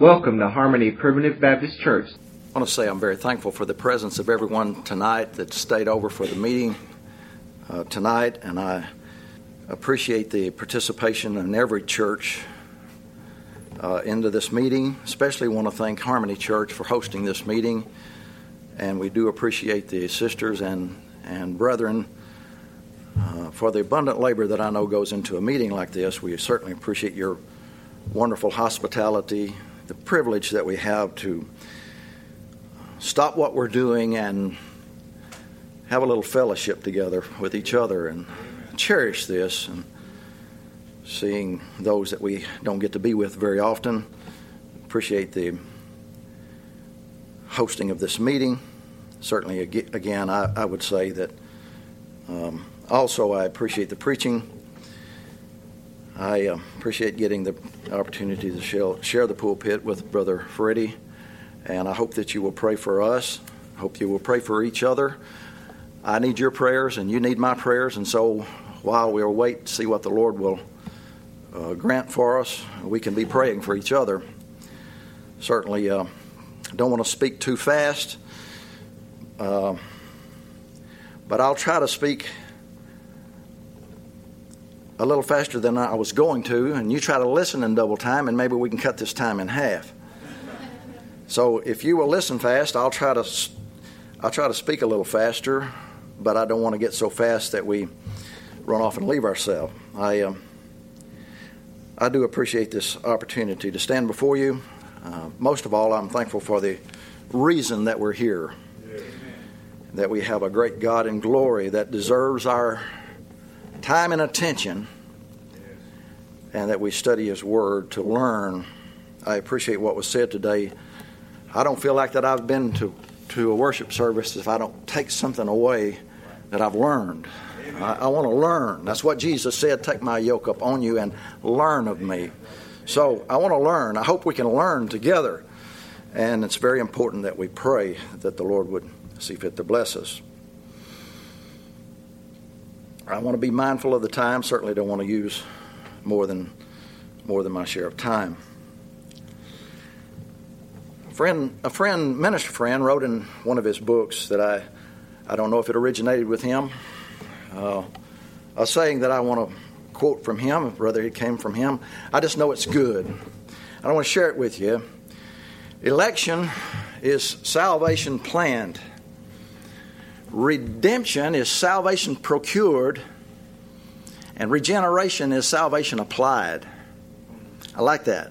Welcome to Harmony Primitive Baptist Church. I want to say I'm very thankful for the presence of everyone tonight that stayed over for the meeting tonight, and I appreciate the participation in every church into this meeting. Especially want to thank Harmony Church for hosting this meeting, and we do appreciate the sisters and brethren for the abundant labor that I know goes into a meeting like this. We certainly appreciate your wonderful hospitality, the privilege that we have to stop what we're doing and have a little fellowship together with each other and cherish this, and seeing those that we don't get to be with very often. Appreciate the hosting of this meeting. Certainly, again, I would say that also I appreciate the preaching. I appreciate getting the opportunity to share the pulpit with Brother Freddie, and I hope that you will pray for us. I hope you will pray for each other. I need your prayers, and you need my prayers, and so while we wait to see what the Lord will grant for us, we can be praying for each other. Certainly don't want to speak too fast, but I'll try to speak a little faster than I was going to, and you try to listen in double time, and maybe we can cut this time in half. So if you will listen fast, I'll try to speak a little faster, but I don't want to get so fast that we run off and leave ourselves. I do appreciate this opportunity to stand before you. Most of all, I'm thankful for the reason that we're here, that we have a great God in glory that deserves our time and attention, and that we study His Word to learn. I appreciate what was said today. I don't feel like that I've been to a worship service if I don't take something away that I've learned. I want to learn. That's what Jesus said, take my yoke up on you and learn of me. So I want to learn. I hope we can learn together. And it's very important that we pray that the Lord would see fit to bless us. I want to be mindful of the time. Certainly don't want to use more than my share of time. A minister friend wrote in one of his books that I don't know if it originated with him, a saying that I want to quote from him, whether it came from him. I just know it's good. I want to share it with you. Election is salvation planned. Redemption is salvation procured, and regeneration is salvation applied. I like that.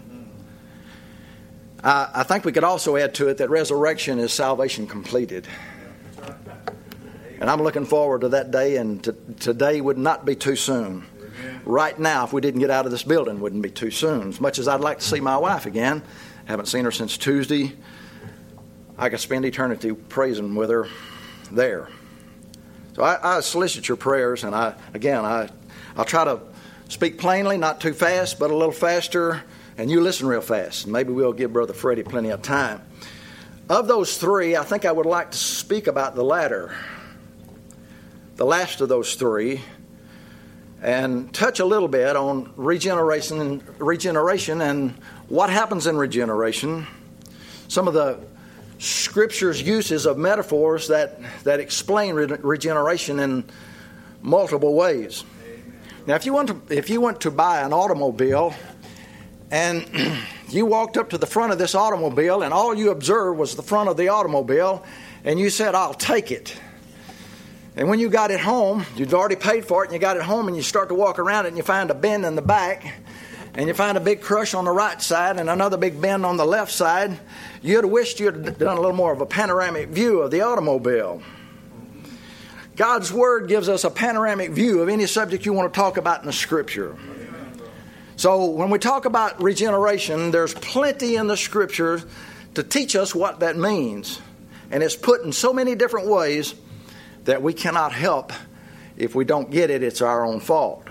I think we could also add to it that resurrection is salvation completed. And I'm looking forward to that day, and today would not be too soon. Right now, if we didn't get out of this building, wouldn't be too soon. As much as I'd like to see my wife again, haven't seen her since Tuesday. I could spend eternity praising with her there. So I solicit your prayers, and I'll try to speak plainly, not too fast, but a little faster, and you listen real fast. Maybe we'll give Brother Freddie plenty of time. Of those three, I think I would like to speak about the latter, the last of those three, and touch a little bit on regeneration and what happens in regeneration, some of the Scripture's uses of metaphors that explain regeneration in multiple ways. Now, if you went to buy an automobile and you walked up to the front of this automobile and all you observed was the front of the automobile, and you said, "I'll take it." And when you got it home, you'd already paid for it, and you got it home, and you start to walk around it, and you find a bend in the back, and you find a big crush on the right side and another big bend on the left side, you'd have wished you had done a little more of a panoramic view of the automobile. God's Word gives us a panoramic view of any subject you want to talk about in the Scripture. So when we talk about regeneration, there's plenty in the Scripture to teach us what that means. And it's put in so many different ways that we cannot help. If we don't get it, it's our own fault.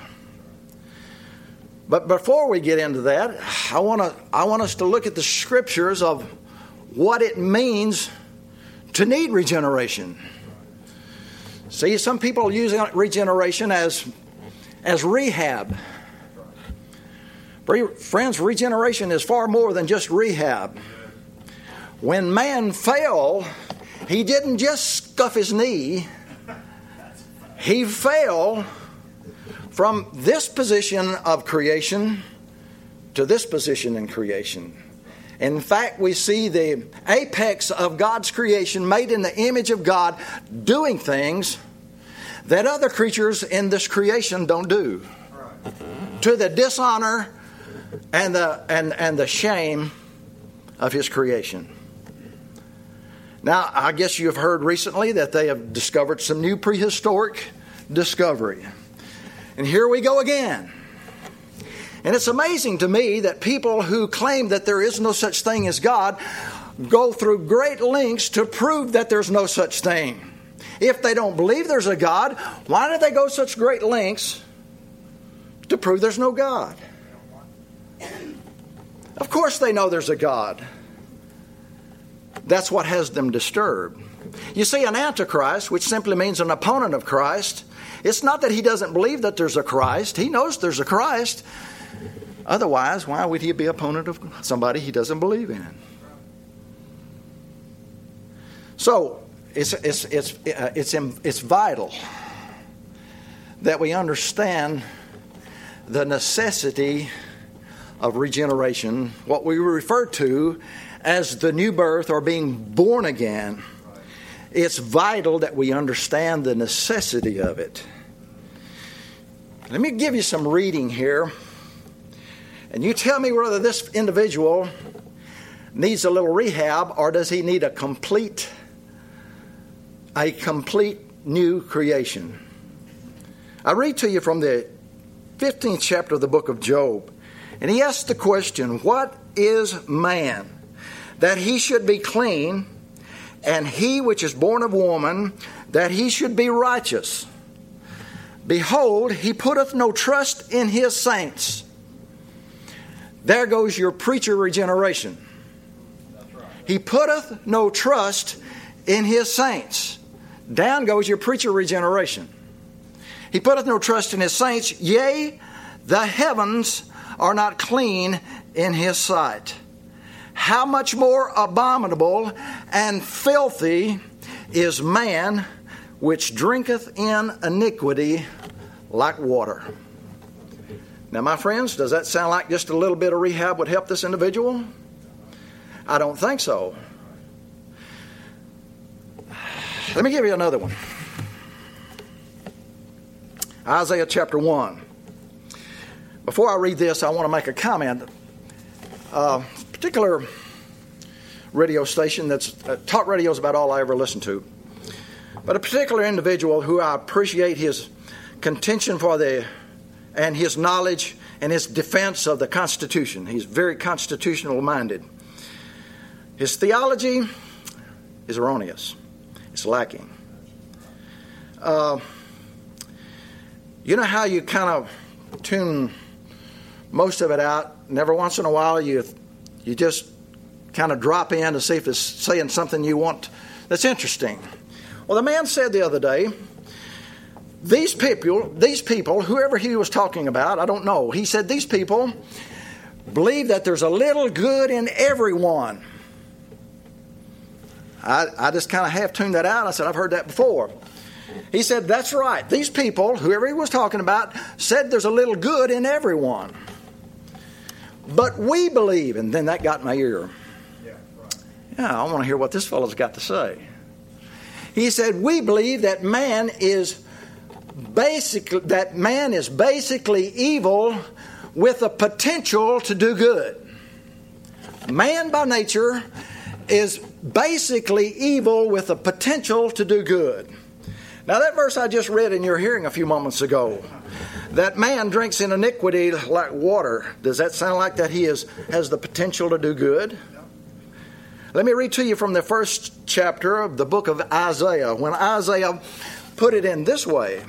But before we get into that, I want us to look at the Scriptures of what it means to need regeneration. See, some people use regeneration as rehab. Friends, regeneration is far more than just rehab. When man fell, he didn't just scuff his knee. He fell from this position of creation to this position in creation. In fact, we see the apex of God's creation, made in the image of God, doing things that other creatures in this creation don't do, to the dishonor and the shame of His creation. Now, I guess you've heard recently that they have discovered some new prehistoric discovery. And here we go again. And it's amazing to me that people who claim that there is no such thing as God go through great lengths to prove that there's no such thing. If they don't believe there's a God, why do they go such great lengths to prove there's no God? Of course they know there's a God. That's what has them disturbed. You see, an antichrist, which simply means an opponent of Christ, it's not that he doesn't believe that there's a Christ. He knows there's a Christ. Otherwise, why would he be opponent of somebody he doesn't believe in? So, it's vital that we understand the necessity of regeneration, what we refer to as the new birth or being born again. It's vital that we understand the necessity of it. Let me give you some reading here, and you tell me whether this individual needs a little rehab or does he need a complete new creation. I read to you from the 15th chapter of the book of Job, and he asks the question, what is man, that he should be clean, and he which is born of woman, that he should be righteous? Behold, he putteth no trust in his saints. There goes your preacher regeneration. That's right. He putteth no trust in his saints. Down goes your preacher regeneration. He putteth no trust in his saints. Yea, the heavens are not clean in his sight. How much more abominable and filthy is man which drinketh in iniquity like water. Now, my friends, does that sound like just a little bit of rehab would help this individual? I don't think so. Let me give you another one. Isaiah chapter 1. Before I read this, I want to make a comment. A particular radio station that's talk radio is about all I ever listened to. But a particular individual who I appreciate his contention and his knowledge and his defense of the Constitution. He's very constitutional minded. His theology is erroneous. It's lacking. You know how you kind of tune most of it out, and every once in a while you just kind of drop in to see if it's saying something you want that's interesting. Well, the man said the other day, these people, whoever he was talking about, I don't know. He said these people believe that there's a little good in everyone. I just kind of half tuned that out. I said, I've heard that before. He said, that's right. These people, whoever he was talking about, said there's a little good in everyone. But we believe, and then that got in my ear. Yeah, I want to hear what this fellow's got to say. He said, we believe that man is basically evil with a potential to do good. Man by nature is basically evil with a potential to do good. Now that verse I just read in your hearing a few moments ago, that man drinks in iniquity like water. Does that sound like that he has the potential to do good? Let me read to you from the first chapter of the book of Isaiah. When Isaiah put it in this way,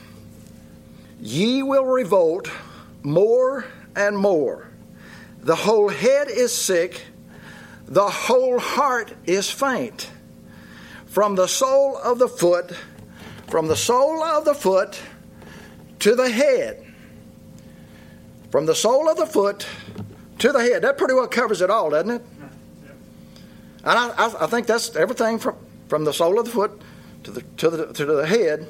ye will revolt more and more. The whole head is sick, the whole heart is faint. From the sole of the foot to the head. From the sole of the foot to the head. That pretty well covers it all, doesn't it? And I think that's everything from the sole of the foot to the head.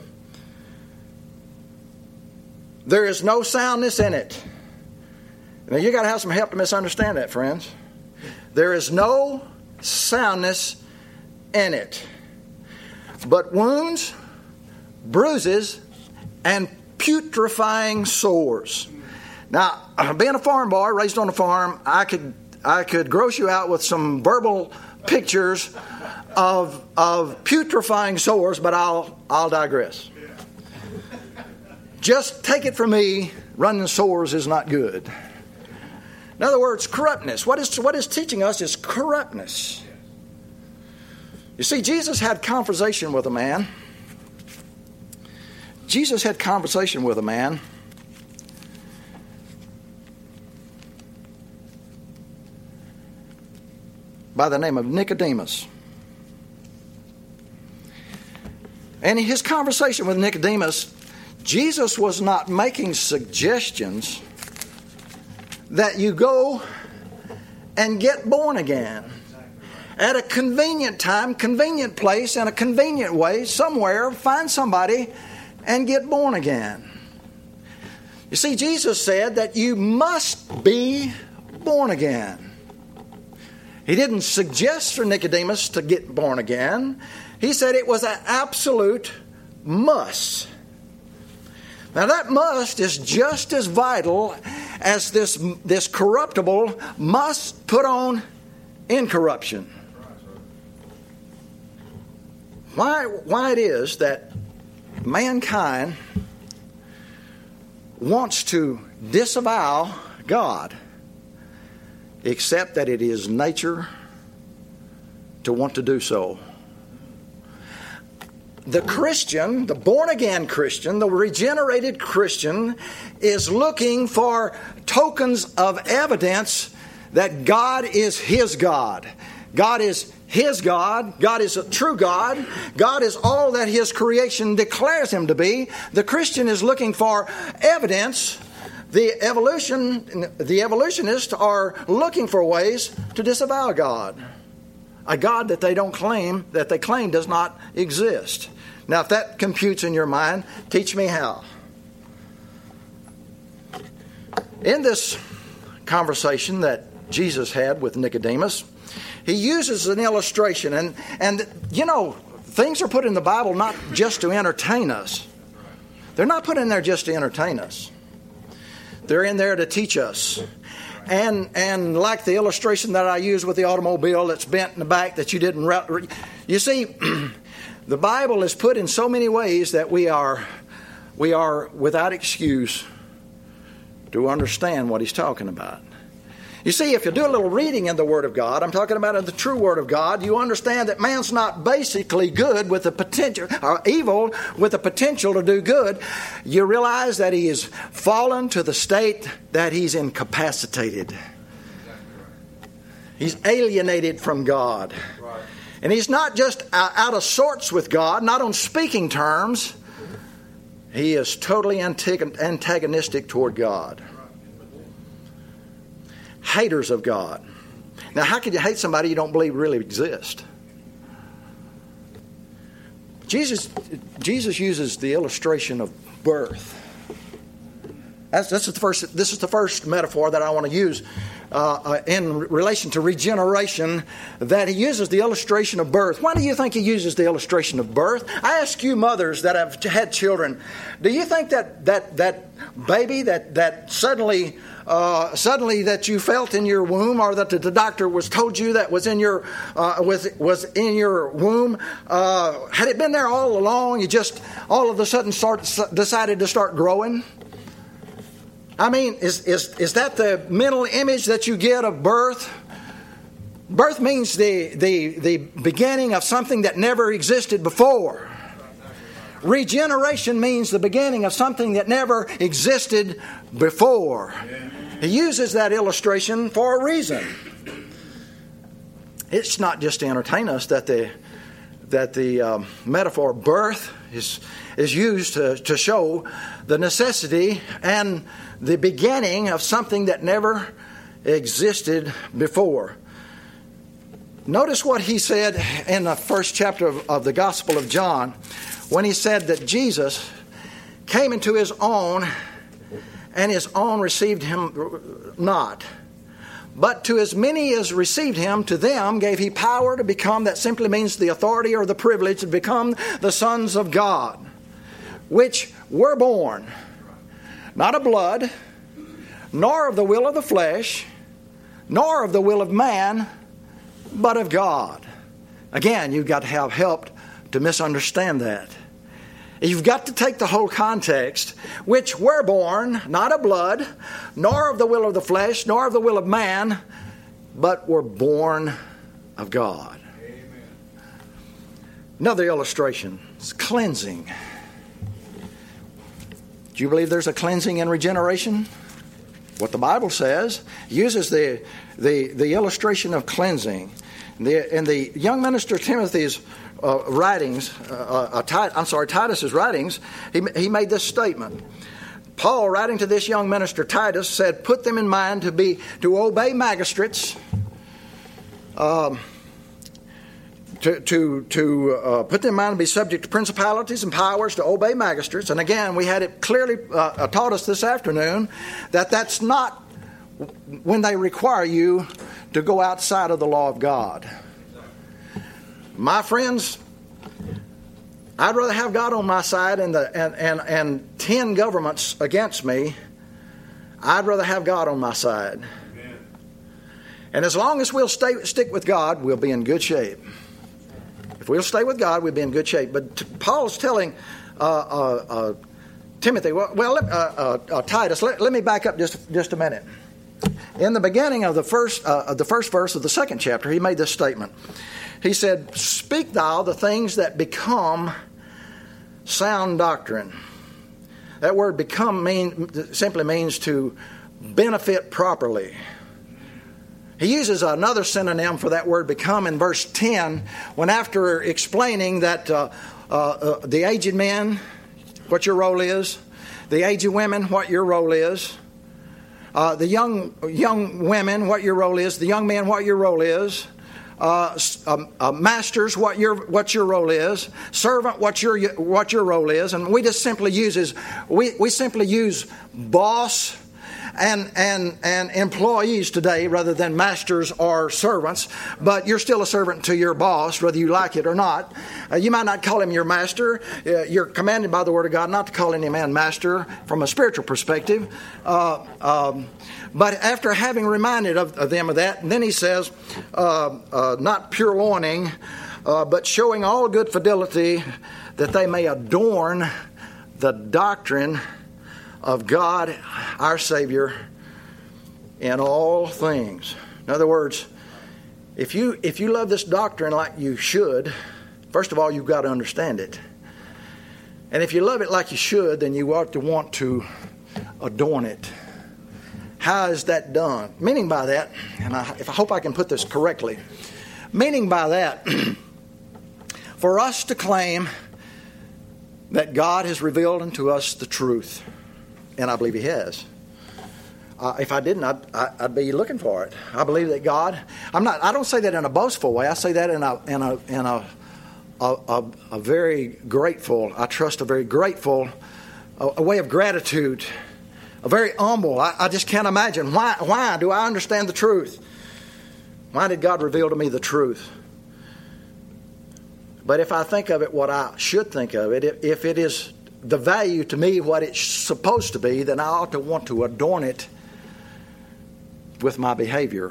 There is no soundness in it. Now you got to have some help to misunderstand that, friends. There is no soundness in it, but wounds, bruises, and putrefying sores. Now, being a farm boy, raised on a farm, I could gross you out with some verbal pictures of putrefying sores, but I'll digress. Just take it from me, running sores is not good. In other words, corruptness. What is teaching us is corruptness. You see, Jesus had conversation with a man. Jesus had conversation with a man by the name of Nicodemus. And in his conversation with Nicodemus, Jesus was not making suggestions that you go and get born again at a convenient time, convenient place, in a convenient way, somewhere, find somebody and get born again. You see, Jesus said that you must be born again. He didn't suggest for Nicodemus to get born again. He said it was an absolute must. Now that must is just as vital as this corruptible must put on incorruption. Why it is that mankind wants to disavow God, except that it is nature to want to do so. The Christian, the born-again Christian, the regenerated Christian, is looking for tokens of evidence that God is his God. God is his God. God is a true God. God is all that his creation declares him to be. The Christian is looking for evidence. The evolutionists are looking for ways to disavow God. A God that they claim does not exist. Now, if that computes in your mind, teach me how. In this conversation that Jesus had with Nicodemus, he uses an illustration. And you know, things are put in the Bible not just to entertain us. They're not put in there just to entertain us. They're in there to teach us. And like the illustration that I used with the automobile that's bent in the back that you didn't... You see... The Bible is put in so many ways that we are without excuse to understand what he's talking about. You see, if you do a little reading in the Word of God, I'm talking about in the true Word of God, you understand that man's not basically good with the potential, or evil with the potential to do good. You realize that he is fallen to the state that he's incapacitated. He's alienated from God. And he's not just out of sorts with God, not on speaking terms. He is totally antagonistic toward God. Haters of God. Now, how could you hate somebody you don't believe really exists? Jesus uses the illustration of birth. This is the first metaphor that I want to use in relation to regeneration, that he uses the illustration of birth. Why do you think he uses the illustration of birth? I ask you mothers that have had children, do you think that baby that suddenly that you felt in your womb, or that the doctor told you that was in your womb, had it been there all along? You just all of a sudden decided to start growing? I mean, is that the mental image that you get of birth? Birth means the beginning of something that never existed before. Regeneration means the beginning of something that never existed before. He uses that illustration for a reason. It's not just to entertain us that metaphor birth is used to show the necessity and the beginning of something that never existed before. Notice what he said in the first chapter of the Gospel of John, when he said that Jesus came into his own, and his own received him not. But to as many as received him, to them gave he power to become, that simply means the authority or the privilege to become the sons of God, which were born, not of blood, nor of the will of the flesh, nor of the will of man, but of God. Again, you've got to have help to misunderstand that. You've got to take the whole context, which were born, not of blood, nor of the will of the flesh, nor of the will of man, but were born of God. Amen. Another illustration is cleansing. Do you believe there's a cleansing and regeneration? What the Bible says uses the illustration of cleansing. In the young minister Timothy's writings, Titus's writings, he made this statement. Paul, writing to this young minister Titus, said, "Put them in mind to obey magistrates, to put them in mind to be subject to principalities and powers, to obey magistrates." And again, we had it clearly taught us this afternoon that that's not when they require you to go outside of the law of God. My friends, I'd rather have God on my side and 10 governments against me. I'd rather have God on my side. Amen. And as long as we'll stick with God, we'll be in good shape. If we'll stay with God, we'll be in good shape. But Paul's telling Timothy, Titus, let me back up just a minute. In the beginning of the first verse of the second chapter, he made this statement. He said, "Speak thou the things that become sound doctrine." That word "become" simply means to benefit properly. He uses another synonym for that word "become" in verse 10, when after explaining that the aged men, what your role is, the aged women, what your role is, the young women, what your role is, the young men, what your role is, masters, what your role is, servant, what your role is, and we just simply we simply use boss and employees today rather than masters or servants. But you're still a servant to your boss, whether you like it or not. You might not call him your master. You're commanded by the Word of God not to call any man master from a spiritual perspective. But after having reminded them of that, and then he says, not purloining, but showing all good fidelity, that they may adorn the doctrine of God, our Savior, in all things. In other words, if you love this doctrine like you should, first of all, you've got to understand it. And if you love it like you should, then you ought to want to adorn it. How is that done? Meaning by that, and I hope I can put this correctly, meaning by that, for us to claim that God has revealed unto us the truth, and I believe He has. If I didn't, I'd be looking for it. I believe that God. I don't say that in a boastful way. I say that in a very grateful. I trust a very grateful, a way of gratitude. A very humble. I just can't imagine. Why do I understand the truth? Why did God reveal to me the truth? But if I think of it what I should think of it, if it is the value to me what it's supposed to be, then I ought to want to adorn it with my behavior.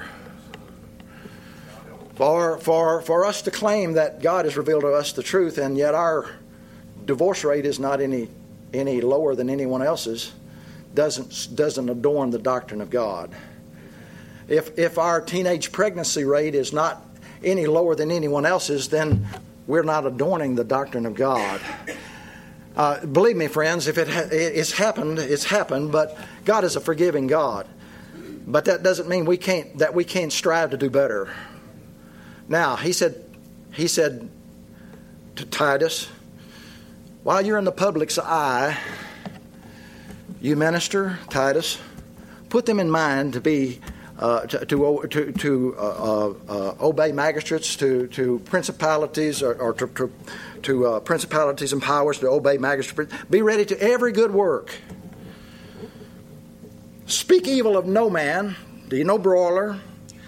For us to claim that God has revealed to us the truth, and yet our divorce rate is not any lower than anyone else's, doesn't adorn the doctrine of God. If our teenage pregnancy rate is not any lower than anyone else's, then we're not adorning the doctrine of God. Believe me, friends, if it's happened, it's happened. But God is a forgiving God. But that doesn't mean we can't strive to do better. Now, he said, to Titus, while you're in the public's eye, you minister, Titus, put them in mind to be obey magistrates, to principalities, or to principalities and powers, to obey magistrates. Be ready to every good work. Speak evil of no man. Be no brawler.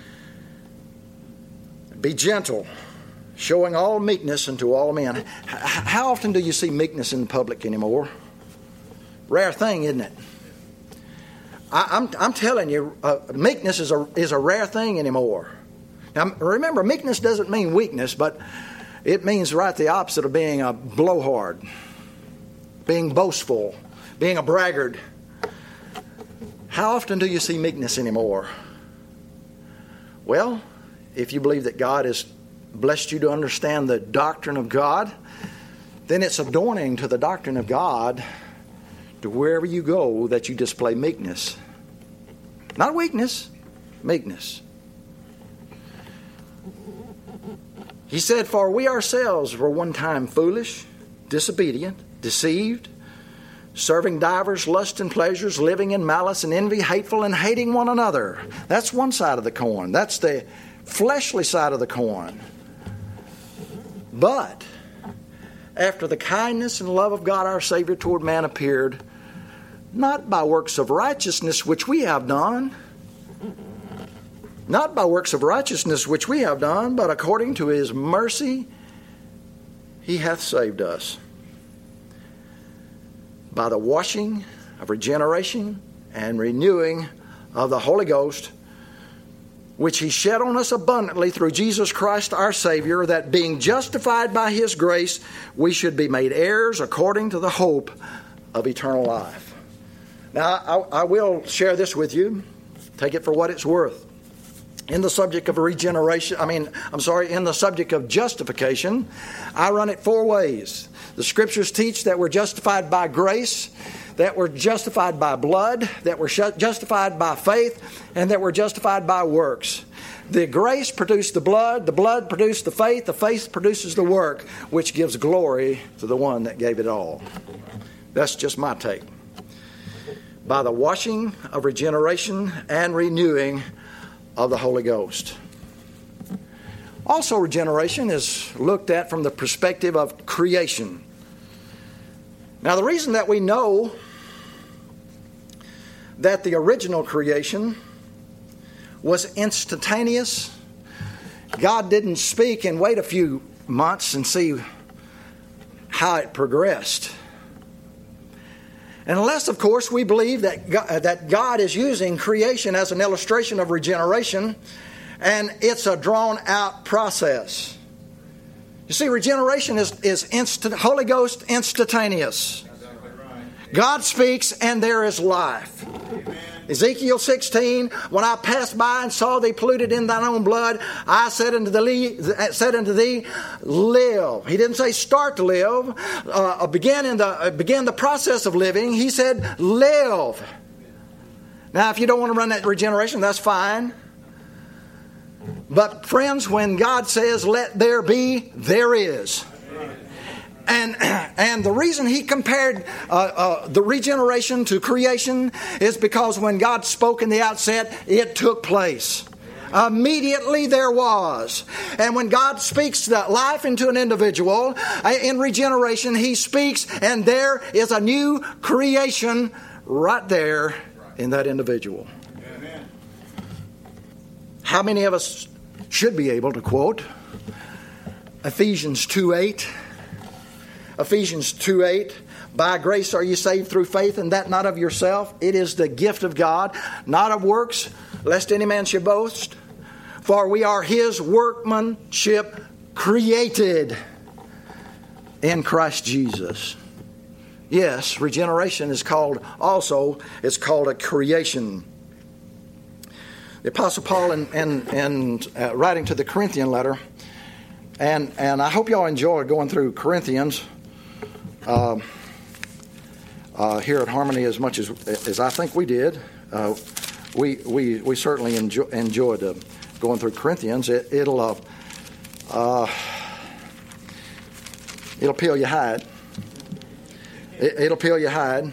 Be gentle, showing all meekness unto all men. How often do you see meekness in public anymore? Rare thing, isn't it? I'm telling you, meekness is a rare thing anymore. Now, remember, meekness doesn't mean weakness, but it means right the opposite of being a blowhard, being boastful, being a braggart. How often do you see meekness anymore? Well, if you believe that God has blessed you to understand the doctrine of God, then it's adorning to the doctrine of God to wherever you go that you display meekness. Not weakness, meekness. He said, for we ourselves were one time foolish, disobedient, deceived, serving divers lusts and pleasures, living in malice and envy, hateful and hating one another. That's one side of the coin. That's the fleshly side of the coin. But after the kindness and love of God our Savior toward man appeared, not by works of righteousness which we have done, but according to His mercy He hath saved us, by the washing of regeneration and renewing of the Holy Ghost, which He shed on us abundantly through Jesus Christ our Savior, that being justified by His grace, we should be made heirs according to the hope of eternal life. Now, I will share this with you. Take it for what it's worth. In the subject of regeneration, in the subject of justification, I run it 4 ways. The Scriptures teach that we're justified by grace, that we're justified by blood, that we're justified by faith, and that we're justified by works. The grace produced the blood produced the faith produces the work, which gives glory to the one that gave it all. That's just my take. By the washing of regeneration and renewing of the Holy Ghost. Also, regeneration is looked at from the perspective of creation. Now, the reason that we know that the original creation was instantaneous, God didn't speak and wait a few months and see how it progressed. Unless, of course, we believe that God is using creation as an illustration of regeneration, and it's a drawn-out process. You see, regeneration is instant, Holy Ghost instantaneous. God speaks, and there is life. Amen. Ezekiel 16, when I passed by and saw thee polluted in thine own blood, I said unto thee, live. He didn't say start to live, begin the process of living. He said, live. Now, if you don't want to run that regeneration, that's fine. But friends, when God says, let there be, there is. And the reason He compared the regeneration to creation is because when God spoke in the outset, it took place. Immediately there was. And when God speaks life into an individual, in regeneration, He speaks and there is a new creation right there in that individual. Amen. How many of us should be able to quote Ephesians 2:8? Ephesians 2:8, by grace are you saved through faith, and that not of yourself. It is the gift of God, not of works, lest any man should boast. For we are His workmanship, created in Christ Jesus. Yes, regeneration is called a creation. The Apostle Paul in writing to the Corinthian letter, and I hope y'all enjoyed going through Corinthians here at Harmony as much as I think we did. We certainly enjoyed going through Corinthians. It'll peel your hide. It'll peel your hide.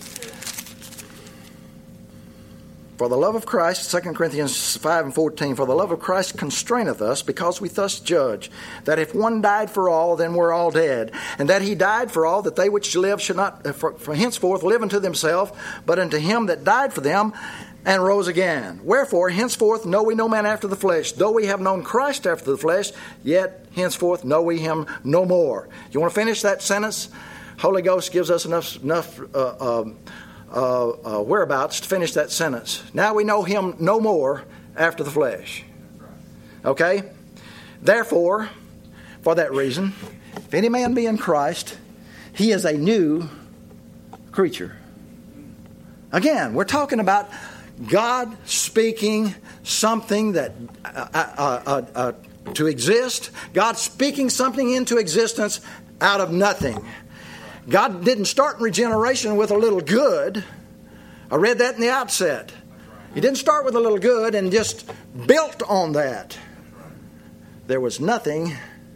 For the love of Christ, 2 Corinthians 5:14, for the love of Christ constraineth us, because we thus judge, that if one died for all, then we're all dead. And that he died for all, that they which live should not from henceforth live unto themselves, but unto him that died for them, and rose again. Wherefore, henceforth know we no man after the flesh. Though we have known Christ after the flesh, yet henceforth know we him no more. You want to finish that sentence? Holy Ghost gives us enough whereabouts to finish that sentence. Now we know him no more after the flesh. Okay? Therefore, for that reason, if any man be in Christ, he is a new creature. Again, we're talking about God speaking something that to exist. God speaking something into existence out of nothing. God didn't start regeneration with a little good. I read that in the outset. He didn't start with a little good and just built on that. There was nothing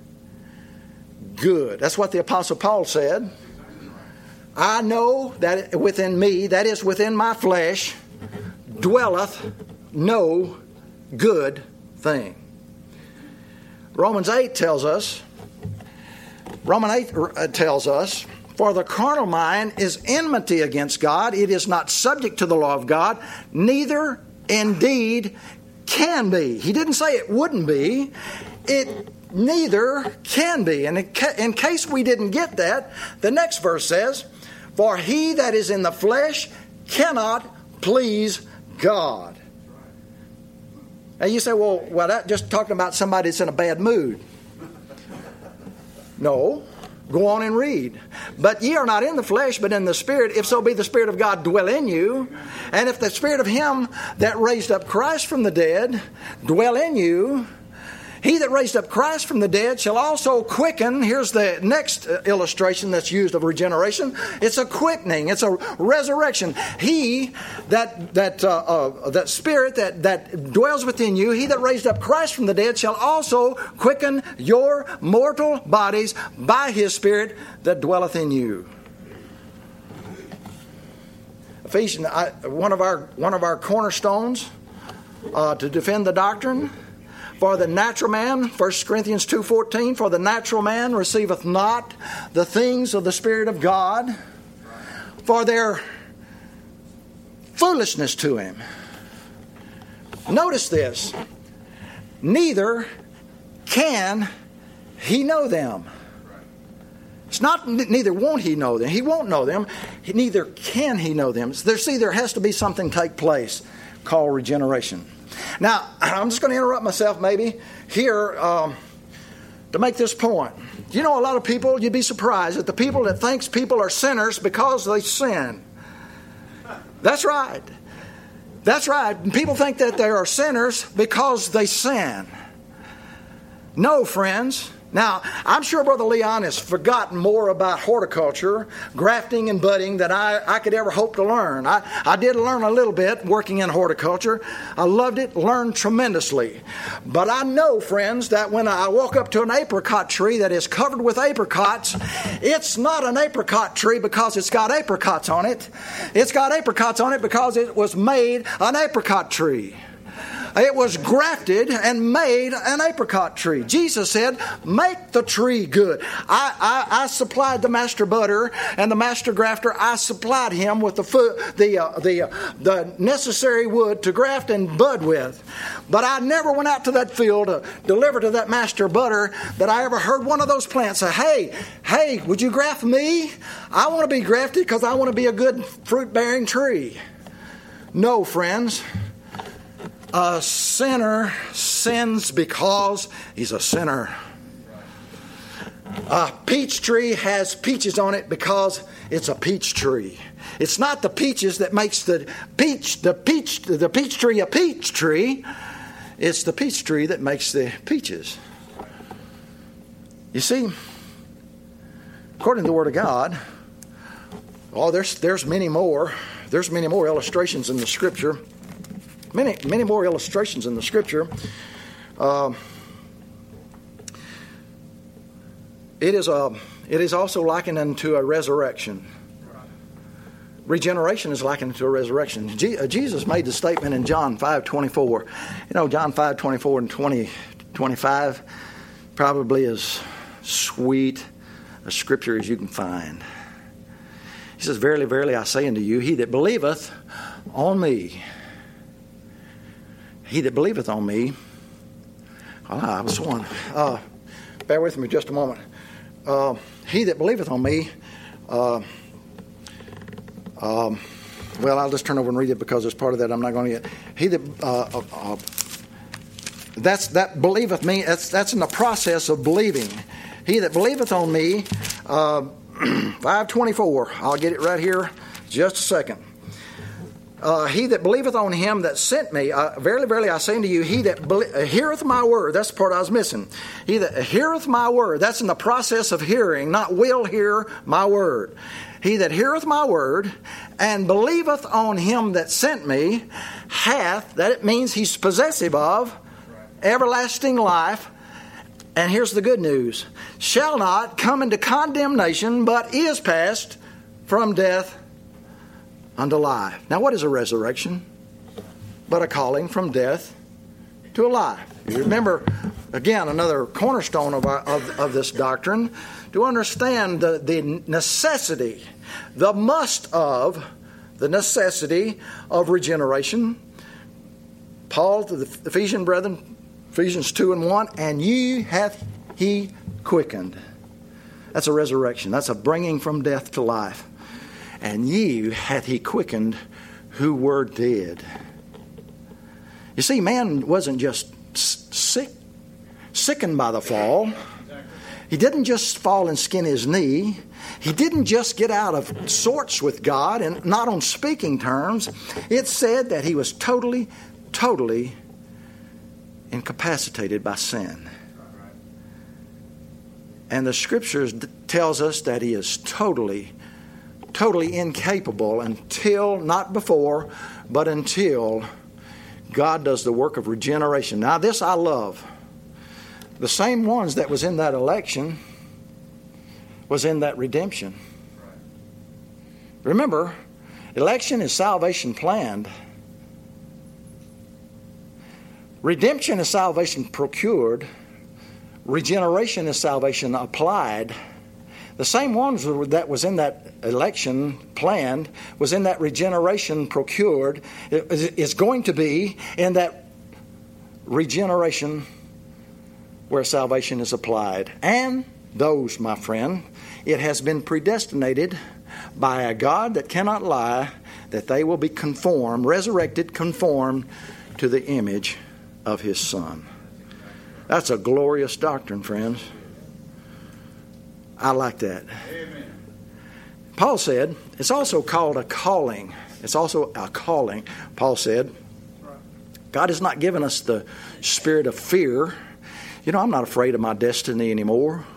good. That's what the Apostle Paul said. I know that within me, that is within my flesh, dwelleth no good thing. Romans 8 tells us, for the carnal mind is enmity against God. It is not subject to the law of God, neither indeed can be. He didn't say it wouldn't be. It neither can be. And in case we didn't get that, the next verse says, for he that is in the flesh cannot please God. Now you say, well, that just talking about somebody that's in a bad mood. No. Go on and read. But ye are not in the flesh, but in the Spirit, if so be the Spirit of God dwell in you. And if the Spirit of him that raised up Christ from the dead dwell in you, he that raised up Christ from the dead shall also quicken. Here's the next illustration that's used of regeneration. It's a quickening. It's a resurrection. He that Spirit that dwells within you, he that raised up Christ from the dead shall also quicken your mortal bodies by his Spirit that dwelleth in you. Ephesians, one of our cornerstones to defend the doctrine. For the natural man, 1 Corinthians 2:14, for the natural man receiveth not the things of the Spirit of God, for their foolishness to him. Notice this. Neither can he know them. It's not neither won't he know them. He won't know them. Neither can he know them. There has to be something take place called regeneration. Now, I'm just going to interrupt myself maybe here to make this point. You know, a lot of people, you'd be surprised at the people that thinks people are sinners because they sin. That's right. That's right. People think that they are sinners because they sin. No, friends. Now, I'm sure Brother Leon has forgotten more about horticulture, grafting and budding than I could ever hope to learn. I did learn a little bit working in horticulture. I loved it, learned tremendously. But I know, friends, that when I walk up to an apricot tree that is covered with apricots, it's not an apricot tree because it's got apricots on it. It's got apricots on it because it was made an apricot tree. It was grafted and made an apricot tree. Jesus said, make the tree good. I supplied the master butter and the master grafter. I supplied him with the necessary wood to graft and bud with. But I never went out to that field to deliver to that master butter that I ever heard one of those plants say, hey, would you graft me? I want to be grafted because I want to be a good fruit-bearing tree. No, friends. A sinner sins because he's a sinner. A peach tree has peaches on it because it's a peach tree. It's not the peaches that makes the peach tree a peach tree. It's the peach tree that makes the peaches. You see, according to the Word of God, there's many more. There's many more illustrations in the Scripture. Many more illustrations in the It is also likened unto a resurrection. Regeneration is likened to a resurrection. Jesus made the statement in John 5:24. You know, John 5:24 and 25 probably as sweet a scripture as you can find. He says, "Verily, verily, I say unto you, he that believeth on me." He that believeth on me. I was one. Bear with me just a moment. He that believeth on me. Well, I'll just turn over and read it because there's part of that I'm not going to get. He that that believeth me. That's in the process of believing. He that believeth on me. 5:24. I'll get it right here. Just a second. He that believeth on him that sent me, verily, verily, I say unto you, he that heareth my word. That's the part I was missing. He that heareth my word. That's in the process of hearing, not will hear my word. He that heareth my word and believeth on him that sent me hath, that it means he's possessive of, everlasting life. And here's the good news. Shall not come into condemnation, but is passed from death unto life. Now, what is a resurrection? But a calling from death to life. You remember, again, another cornerstone of this doctrine, to understand the necessity, the necessity of regeneration. Paul to the Ephesian brethren, Ephesians 2:1, and ye hath he quickened. That's a resurrection. That's a bringing from death to life. And ye hath he quickened who were dead. You see, man wasn't just sickened by the fall. He didn't just fall and skin his knee. He didn't just get out of sorts with God, and not on speaking terms. It said that he was totally incapacitated by sin. And the Scriptures tells us that he is totally incapable until, not before, but until God does the work of regeneration. Now, this I love. The same ones that was in that election was in that redemption. Remember, election is salvation planned. Redemption is salvation procured. Regeneration is salvation applied. The same ones that was in that election planned was in that regeneration procured. It's going to be in that regeneration where salvation is applied. And those, my friend, it has been predestinated by a God that cannot lie, that they will be resurrected, conformed to the image of His Son. That's a glorious doctrine, friends. I like that. Amen. Paul said, it's also called a calling. It's also a calling. Paul said, God has not given us the spirit of fear. You know, I'm not afraid of my destiny anymore.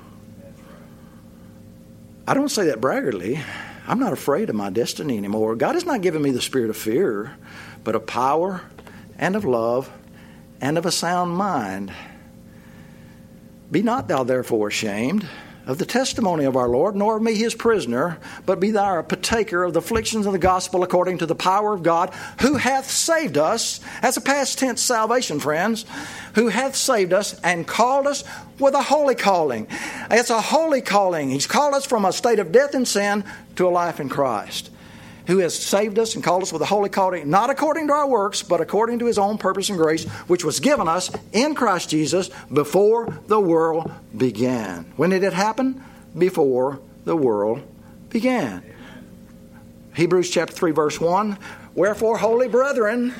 I don't say that braggartly. I'm not afraid of my destiny anymore. God has not given me the spirit of fear, but of power and of love and of a sound mind. Be not thou therefore ashamed of the testimony of our Lord, nor of me his prisoner, but be thou a partaker of the afflictions of the gospel according to the power of God, who hath saved us. That's a past tense salvation, friends. Who hath saved us and called us with a holy calling. It's a holy calling. He's called us from a state of death and sin to a life in Christ. Who has saved us and called us with a holy calling, not according to our works, but according to His own purpose and grace, which was given us in Christ Jesus before the world began. When did it happen? Before the world began. Hebrews chapter 3, verse 1. Wherefore, holy brethren,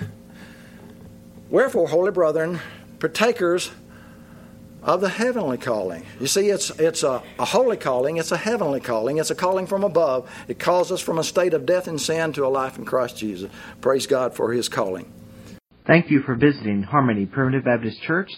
partakers of the heavenly calling. You see, it's a holy calling. It's a heavenly calling. It's a calling from above. It calls us from a state of death and sin to a life in Christ Jesus. Praise God for His calling. Thank you for visiting Harmony Primitive Baptist Church.